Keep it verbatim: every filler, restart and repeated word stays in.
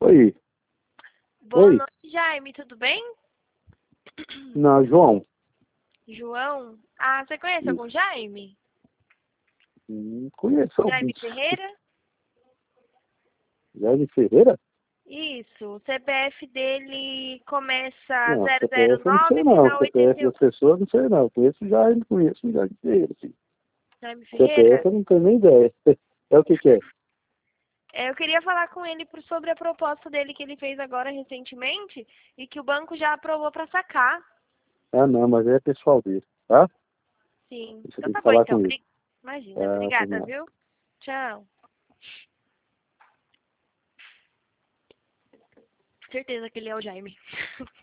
Oi. Boa Oi. noite, Jaime, tudo bem? Não, João. João? Ah, você conhece Isso. algum Jaime? Hum, conheço Jaime alguns. Ferreira? Jaime Ferreira? Isso, o C P F dele começa Não, zero zero C P F eu não sei nove, não. final C P F oitenta e um. das pessoas eu não sei não. Conheço Jaime, conheço o Jaime Ferreira, sim. Jaime C P F Ferreira? eu não tenho nem ideia. É o que que é? É, eu queria falar com ele por- sobre a proposta dele que ele fez agora recentemente e que o banco já aprovou para sacar. Ah, não, mas é pessoal dele, tá? Sim. Você Então tem tá que bom, falar então. com ele. Bri- Imagina, Tá, por obrigada, nada. viu? Tchau. Certeza que ele é o Jaime.